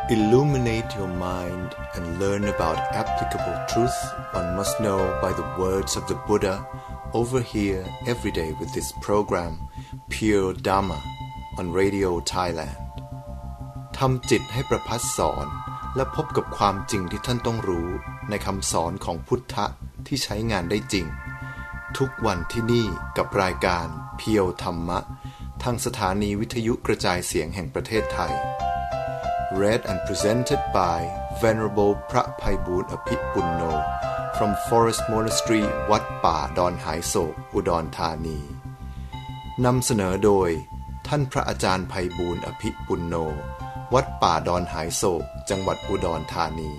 Illuminate your mind and learn about applicable truth one must know by the words of the Buddha over here every day with this program Pure Dhamma on Radio Thailand ทำจิตให้ประพัดสอนและพบกับความจริงที่ท่านต้องรู้ในคำสอนของพุทธะที่ใช้งานได้จริงทุกวันที่นี่กับรายการเพียวธรรมะทางสถานีวิทยุกระจายเสียงแห่งประเทศไทย Read and presented by Venerable พระไพบูลย์อภิปุณโญ from Forest Monastery วัดป่าดอนหายโศกอุดรธานีนำเสนอโดยท่านพระอาจารย์ไพบูลย์อภิปุณโญวัดป่าดอนหายโศกจังหวัดอุดรธานี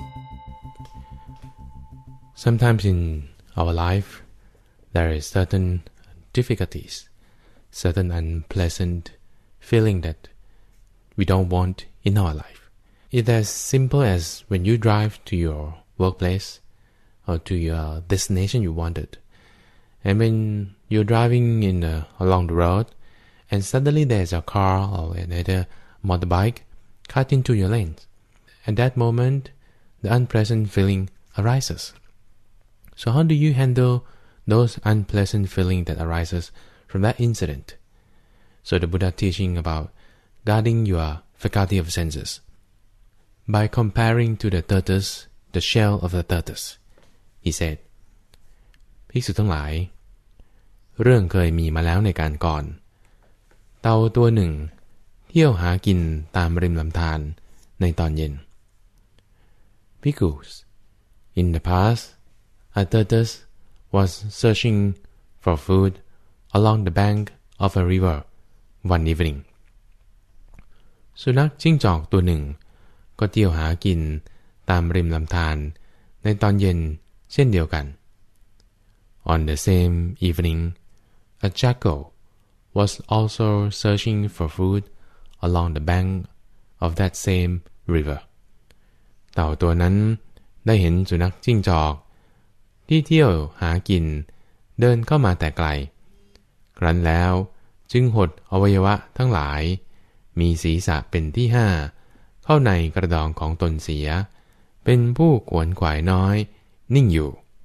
Sometimes in our life there is certain difficulties, certain unpleasant feeling that we don't want in our life. It's as simple as when you drive to your workplace or to your destination you wanted, and when you're driving along the road, and suddenly there's a car or another motorbike cut into your lanes. At that moment, the unpleasant feeling arises. So how do you handle those unpleasant feelings that arises from that incident? So the Buddha teaching about guarding your faculty of senses by comparing to the tortoise, the shell of the tortoise. He said, ภิกษุทั้งหลายเรื่องเคยมีมาแล้วในการก่อนเต่าตัวหนึ่งเที่ยวหากินตามริมลำธารในตอนเย็น Bhikkhus, in the past, a tortoise was searching for food along the bank of a river one evening. สุนัขจิ้งจอกตัวหนึ่งก็เที่ยวหากินตามริมลำธารในตอนเย็นเช่นเดียวกัน On the same evening, a jackal was also searching for food along the bank of that same river. เต่าตัวนั้นได้เห็นสุนัขจิ้งจอกที่เที่ยวหากินเดินเข้ามาแต่ไกลครั้นแล้วจึงหดอวัยวะทั้งหลายมีศีรษะเป็นที่ห้าเข้าในกระดองของตนเสียเป็นผู้ขวนขวายน้อยนิ่งอยู่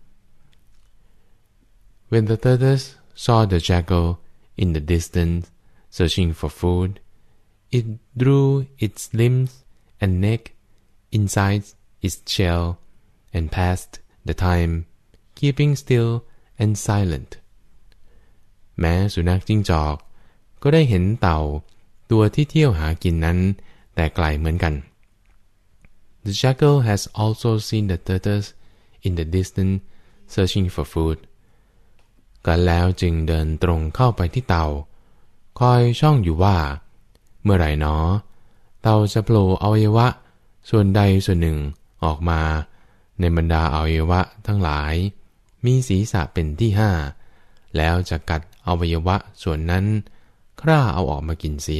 When the tortoise saw the jackal in the distance searching for food, it drew its limbs and neck inside its shell and passed the time keeping still and silent. แม้สุนัขจิ้งจอกก็ได้เห็นเต่าตัวที่เที่ยวหากินนั้นแต่ไกลเหมือนกัน The jackal has also seen the tortoise in the distance searching for food. กันแล้วจึงเดินตรงเข้าไปที่เต่าคอยช่องอยู่ว่าเมื่อไหร่หนอเต่าจะโผล่อวัยวะส่วนใดส่วนหนึ่งออกมาในบรรดาอวัยวะทั้งหลายมีศีรษะเป็นที่ห้าแล้วจะกัดอวัยวะส่วนนั้นคร่าเอาออกมากินเสีย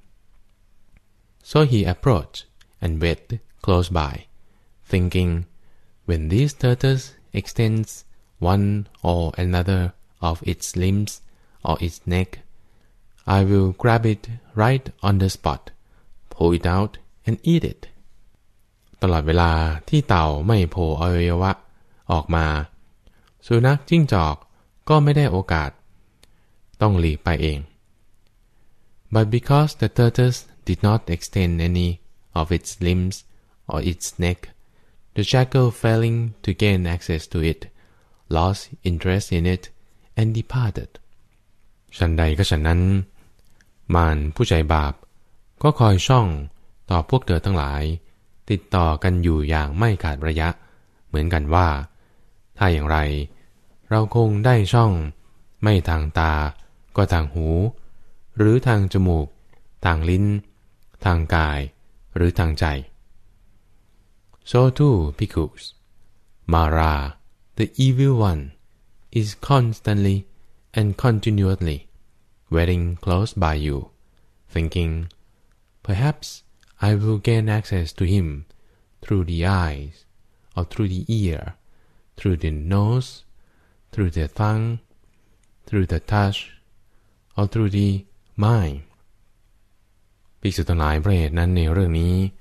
So he approached and went close by, thinking, when this tortoise extends one or another of its limbs or its neck, I will grab it right on the spot, pull it out and eat it. ตลอดเวลาที่เต่าไม่โผล่อวัยวะออกมาสุนัขจิ้งจอกก็ไม่ได้โอกาสต้องหลีกไปเอง But because the tortoise did not extend any of its limbs or its neck, the jackal failing to gain access to it, lost interest in it and departed. ฉันใดก็ฉันนั้นมารผู้ใจบาปก็คอยช่องต่อพวกเธอทั้งหลายติดต่อกันอยู่อย่างไม่ขาดระยะเหมือนกันว่าถ้าอย่างไรเราคงได้ช่องไม่ทางตาก็ทางหูหรือทางจมูกทางลิ้นทางกายหรือทางใจ So too, Bhikkhus, Mara, the evil one, is constantly and continually waiting close by you, thinking, perhaps I will gain access to him through the eyes, or through the ear, through the nose, through the tongue, through the touch, or through the mind. ภิกษุทั้งหลายเพราะเหตุนั้นในเรื่องนี้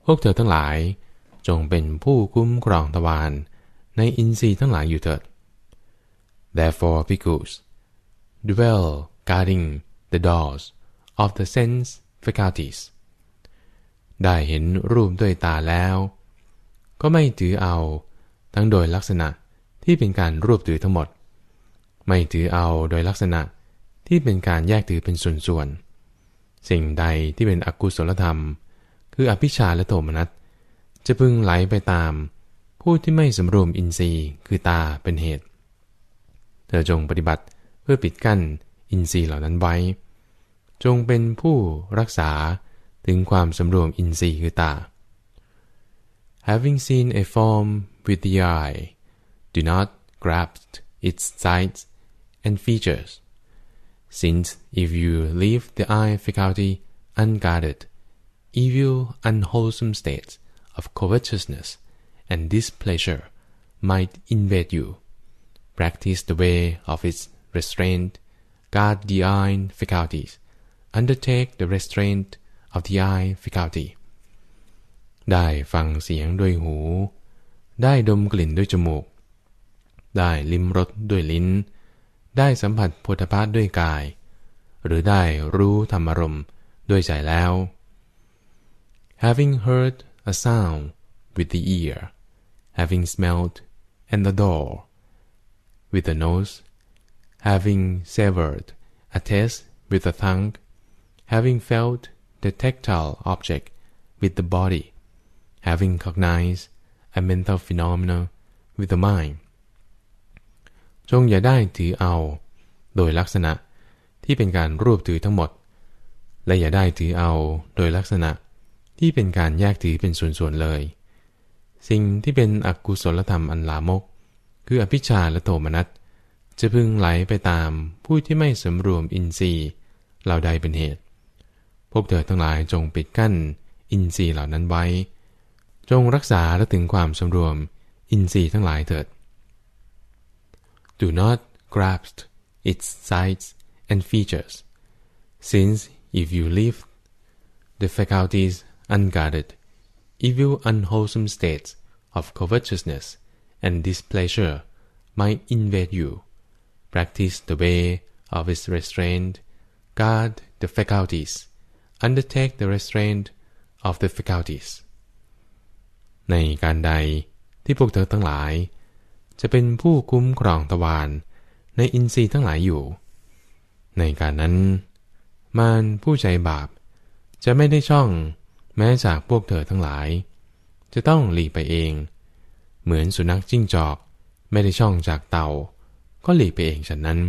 พวกเธอทั้งหลายจงเป็นผู้คุ้มครองทวารในอินทรีย์ทั้งหลายอยู่เถิด Therefore, bhikkhus, dwell guarding the doors of the sense faculties. ได้เห็นรูปด้วยตาแล้วก็ไม่ถือเอาทั้งโดยลักษณะที่เป็นการรวบถือทั้งหมดไม่ถือเอาโดยลักษณะที่เป็นการแยกถือเป็นส่วนๆสิ่งใดที่เป็นอกุศลธรรมคืออภิชฌาและโทมนัสจะพึงไหลไปตามผู้ที่ไม่สำรวมอินทรีย์คือตาเป็นเหตุเธอจงปฏิบัติเพื่อปิดกั้นอินทรีย์เหล่านั้นไว้จงเป็นผู้รักษาถึงความสำรวมอินทรีย์คือตา Having seen a form with the eye, do not grasp its sides and features, since if you leave the eye faculty unguarded, evil, unwholesome states of covetousness and displeasure might invade you. Practice the way of its restraint, guard the eye faculties, undertake the restraint of the eye faculty. ได้ฟังเสียงด้วยหูได้ดมกลิ่นด้วยจมูกได้ลิ้มรสด้วยลิ้นได้สัมผัสโผฏฐัพพะด้วยกายหรือได้รู้ธรรมารมณ์ด้วยใจแล้ว Having heard a sound with the ear, having smelled an odor with the nose, having savored a taste with the tongue, having felt the tactile object with the body, having cognized a mental phenomenon with the mind จงอย่าได้ถือเอาโดยลักษณะที่เป็นการรวบถือทั้งหมดและอย่าได้ถือเอาโดยลักษณะที่เป็นการแยกถือเป็นส่วนๆเลยสิ่งที่เป็นอกุศลธรรมอันลามกคืออภิชฌาและโทมนัสจะพึงไหลไปตามผู้ที่ไม่สำรวมอินทรีย์เหล่าใดเป็นเหตุพวกเธอทั้งหลายจงปิดกั้นอินทรีย์เหล่านั้นไว้จงรักษาและถึงความสำรวมอินทรีย์ทั้งหลายเถิด Do not grasp its sides and features, since if you leave the faculties unguarded, evil, unwholesome states of covetousness and displeasure might invade you. Practice the way of its restraint, guard the faculties, undertake the restraint of the faculties. ในการใดที่พวกเธอทั้งหลายจะเป็นผู้คุ้มครองทวารในอินทรีย์ทั้งหลายอยู่ในการนั้นมารผู้ใจบาปจะไม่ได้ช่องแม้จากพวกเธอทั้งหลายจะต้องหลีกไปเองเหมือนสุนัขจิ้งจอกไม่ได้ช่องจากเต่าก็หลีกไปเองฉะนั้น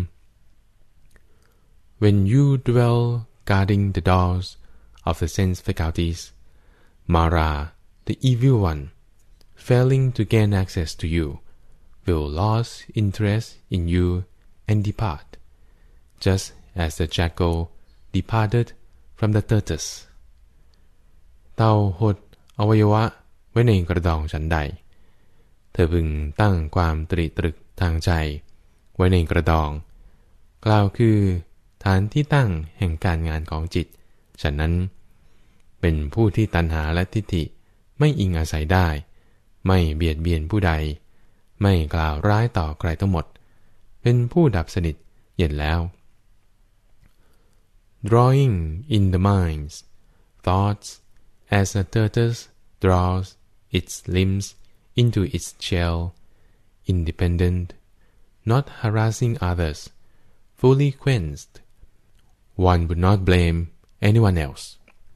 When you dwell guarding the doors of the sense faculties, Mara, the evil one, failing to gain access to you, will lose interest in you and depart, just as the jackal departed from the tortoise. เต่าหดอวัยวะไว้ในกระดองฉันใดเธอพึงตั้งความตรีตรึกทางใจไว้ในกระดองกล่าวคือฐานที่ตั้งแห่งการงานของจิตฉะนั้นเป็นผู้ที่ตัณหาและทิฏฐิไม่อิงอาศัยได้ไม่เบียดเบียนผู้ใดไม่กล่าวร้ายต่อใครทั้งหมดเป็นผู้ดับสนิทเย็นแล้ว Drawing in the mind's thoughts as a tortoise draws its limbs into its shell, independent, not harassing others, fully cleansed, one would not blame anyone else.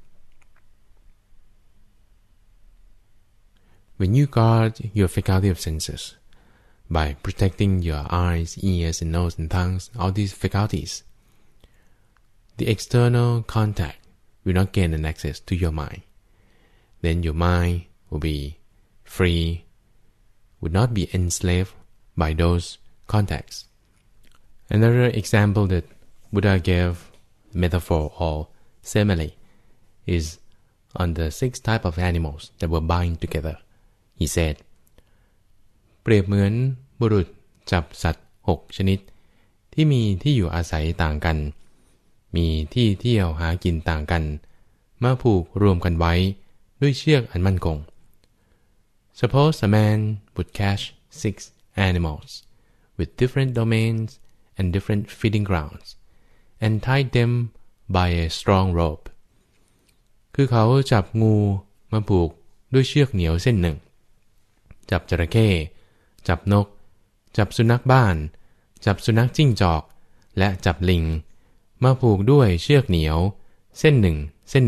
When you guard your faculty of senses, by protecting your eyes, ears, and nose and tongues, all these faculties, the external contact will not gain an access to your mind. Then your mind will be free, would not be enslaved by those contacts. Another example that Buddha gave, metaphor or simile, is on the 6 types of animals that were bound together. He said, เปรียบเหมือนบุรุษจับสัตว์6ชนิดที่มีที่อยู่อาศัยต่างกันมีที่เที่ยวหากินต่างกันมาผูกรวมกันไว้ด้วยเชือกอันมั่นคง Suppose a man would catch 6 animals with different domains and different feeding grounds and tie them by a strong rope คือเขาจับงูมาผูกด้วยเชือกเหนียวเส้นหนึ่งจับจระเข้จับนกจับสุนัขบ้านจับสุนัขจิ้งจอกและจับลิงมาผูกด้วยเชือกเหนียวเส้นหนึ่ง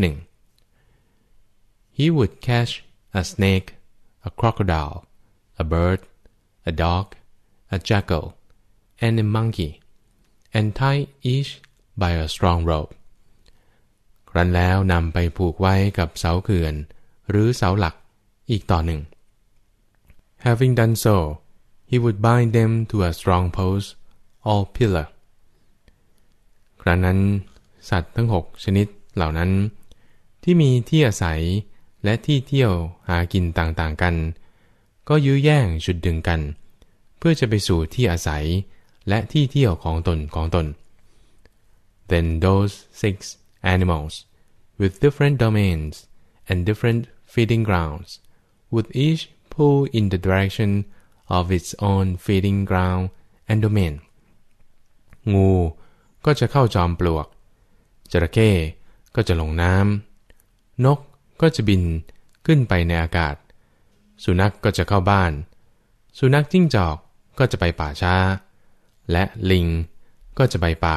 He would catch a snake, a crocodile, a bird, a dog, a jackal, and a monkey, and tie each by a strong rope. ครั้นแล้วนำไปผูกไว้กับเสาเขื่อนหรือเสาหลักอีกต่อหนึ่ง Having done so, he would bind them to a strong post or pillar. ครั้นนั้นสัตว์ทั้ง6ชนิดเหล่านั้นที่มีที่อาศัยและที่เที่ยวหากินต่างๆกันก็ยื้อแย่งฉุดดึงกันเพื่อจะไปสู่ที่อาศัยและที่เที่ยวของตน Then those 6 animals with different domains and different feeding grounds would each pull in the direction of its own feeding ground and domain. งูก็จะเข้าจอมปลวกจระเข้ก็จะลงน้ำนกก็จะบินขึ้นไปในอากาศสุนัขก็จะเข้าบ้านสุนัขจิ้งจอกก็จะไปป่าช้าและลิงก็จะไปป่า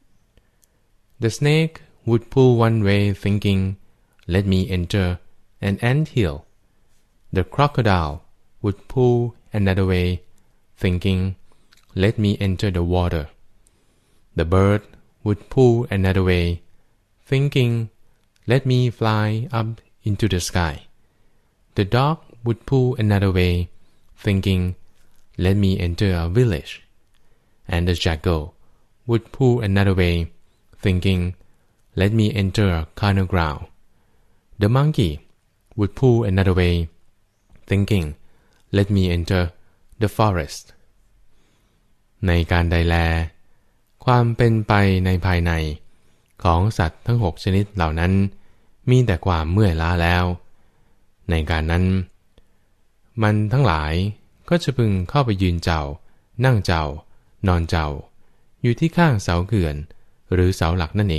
The snake would pull one way thinking, "Let me enter an anthill." The crocodile would pull another way thinking, "Let me enter the water." The bird would pull another way thinking, "Let me fly up into the sky." The dog would pull another way thinking, "Let me enter a village." And the jackal would pull another way thinking, "Let me enter a carnal ground." The monkey would pull another way thinking, "Let me enter the forest." ในการใดแลความเป็นไปในภายในของสัตว์ทั้ง6ชนิดเหล่านั้นมีแต่ความเมื่อยล้าแล้วในการนั้นมันทั้งหลายก็จะพึงเข้าไปยืนเจ้านั่งเจ้านอนเจ้าอยู่ที่ข้างเสาเขื่อนหรือเสาหลักนั่นเอง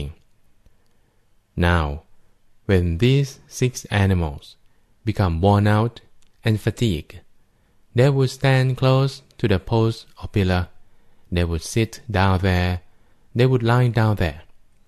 Now when these 6 animals become worn out and fatigued, they would stand close to the post or pillar. They would sit down there. They would lie down there.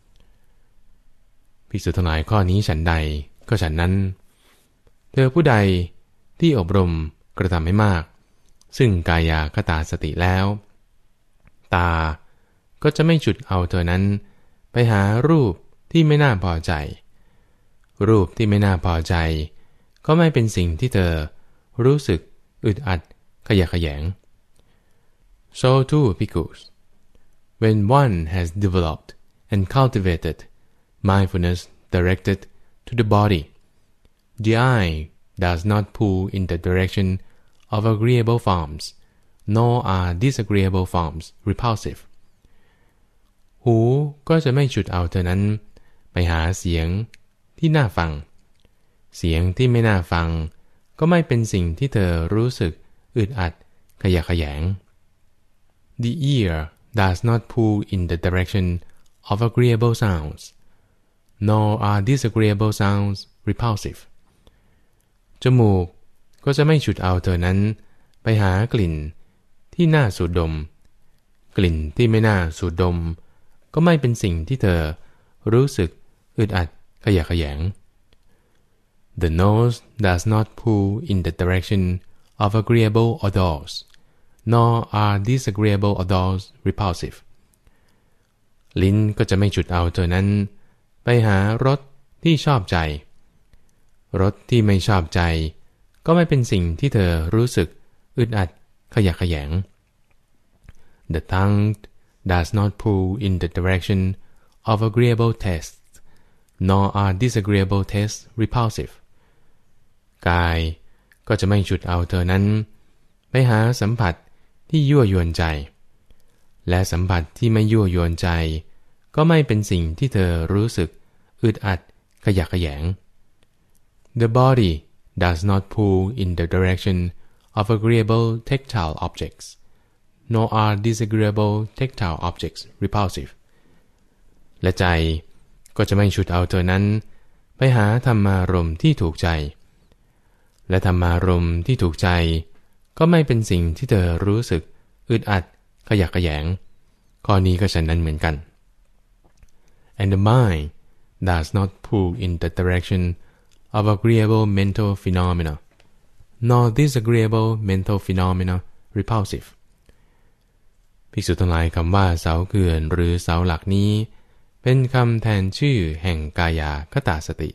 ภิกษุทั้งหลายข้อนี้ฉันใดก็ฉันนั้นเธอผู้ใดที่อบรมกระทำให้มากซึ่งกายคตาสติแล้วตาก็จะไม่ฉุดเอาเธอนั้นไปหารูปที่ไม่น่าพอใจรูปที่ไม่น่าพอใจก็ไม่เป็นสิ่งที่เธอรู้สึกอึดอัดขยะแขยง So too, bhikkhus, when one has developed and cultivated mindfulness directed to the body, the eye does not pull in the direction of agreeable forms, nor are disagreeable forms repulsive. หูก็จะไม่ฉุดเอาเธอนั้นไปหาเสียงที่น่าฟังเสียงที่ไม่น่าฟังก็ไม่เป็นสิ่งที่เธอรู้สึกอึดอัดขยะแขยง The ear does not pull in the direction of agreeable sounds, nor are disagreeable sounds repulsive. จมูกก็จะไม่ฉุดเอาเธอนั้นไปหากลิ่นที่น่าสูดดมกลิ่นที่ไม่น่าสูดดมก็ไม่เป็นสิ่งที่เธอรู้สึกอึดอัดขยะแขยง The nose does not pull in the direction of agreeable odors, nor are disagreeable odors repulsive. ลิ้นก็จะไม่ฉุดเอาเธอนั้นไปหารสที่ชอบใจรสที่ไม่ชอบใจก็ไม่เป็นสิ่งที่เธอรู้สึกอึดอัดขยะแขยง The tongue does not pull in the direction of agreeable tastes, nor are disagreeable tastes repulsive. กายก็จะไม่ฉุดเอาเธอนั้นไปหาสัมผัสที่ยั่วยวนใจและสัมผัสที่ไม่ยั่วยวนใจก็ไม่เป็นสิ่งที่เธอรู้สึกอึดอัดขยะแขยง The body does not pull in the direction of agreeable tactile objects, nor are disagreeable tactile objects repulsive. และใจก็จะไม่ฉุดเอาเธอนั้นไปหาธรรมารมณ์ที่ถูกใจและธรรมารมณ์ที่ถูกใจก็ไม่เป็นสิ่งที่เธอรู้สึกอึดอัดขยักขยงข้อนี้ก็ฉันนั้นเหมือนกัน And the mind does not pull in the direction of agreeable mental phenomena, nor disagreeable mental phenomena repulsive. ภิกษุทั้งหลายคำว่าเสาเขื่อนหรือเสาหลักนี้เป็นคำแทนชื่อแห่งกายคตาสติ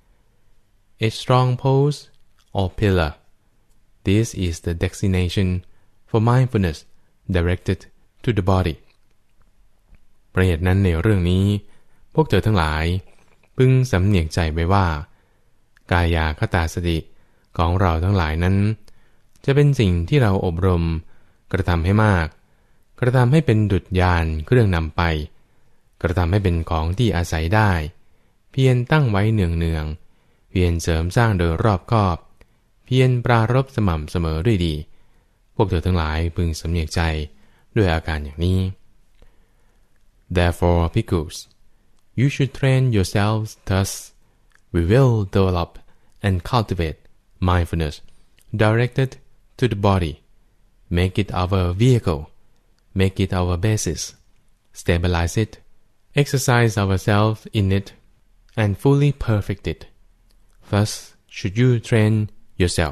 A strong post or pillar. This is the designation for mindfulness directed to the body. ประเหตุนั้นในเรื่องนี้พวกเธอทั้งหลายพึงสำเนียกใจไว้ว่ากายคตาสติของเราทั้งหลายนั้นจะเป็นสิ่งที่เราอบรมกระทำให้มากกระทำให้เป็นดุจยานเครื่องนำไปกระทำให้เป็นของที่อาศัยได้เพียรตั้งไว้เนืองๆเพียรเสริมสร้างโดยรอบคอบเพียรปรารภสม่ำเสมอด้วยดีพวกเธอทั้งหลายพึงสำเนียกใจด้วยอาการอย่างนี้ Therefore, bhikkhus, you should train yourselves thus. We will develop and cultivate mindfulness directed to the body. Make it our vehicle. Make it our basis. Stabilize it. Exercise ourselves in it and fully perfect it. Thus should you train yourself.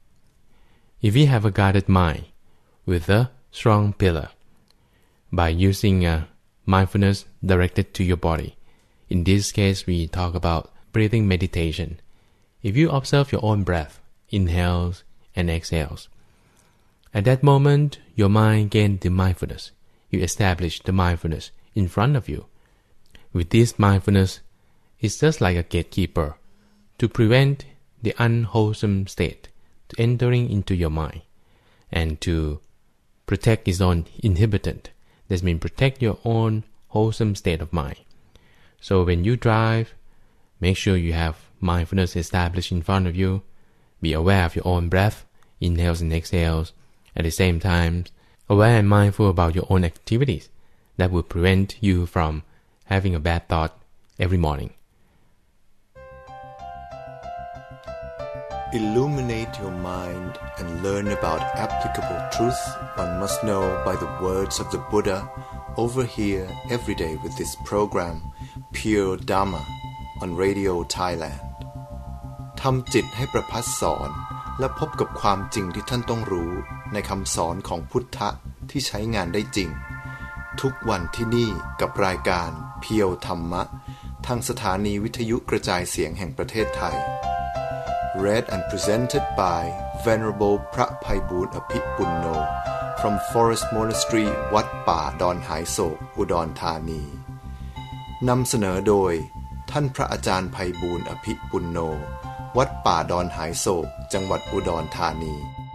If we have a guided mind with a strong pillar, by using mindfulness directed to your body, in this case we talk about breathing meditation. If you observe your own breath, inhales and exhales, at that moment your mind gains the mindfulness. You establish the mindfulness in front of you. With this mindfulness, it's just like a gatekeeper to prevent the unwholesome state to entering into your mind and to protect its own inhibitant. That means protect your own wholesome state of mind. So when you drive, make sure you have mindfulness established in front of you. Be aware of your own breath, inhales and exhales. At the same time, aware and mindful about your own activities that will prevent you from having a bad thought every morning. Illuminate your mind and learn about applicable truth one must know by the words of the Buddha over here every day with this program Pure Dhamma on Radio Thailand ทำจิตให้ประภัสสอนและพบกับความจริงที่ท่านต้องรู้ในคำสอนของพุทธะที่ใช้งานได้จริงทุกวันที่นี่กับรายการเพียวธรรมะทางสถานีวิทยุกระจายเสียงแห่งประเทศไทย Read and presented by Venerable พระไพบูลย์อภิปุณโญ from Forest Monastery วัดป่าดอนหายโศกอุดรธานีนำเสนอโดยท่านพระอาจารย์ไพบูลย์อภิปุณโญวัดป่าดอนหายโศกจังหวัดอุดรธานี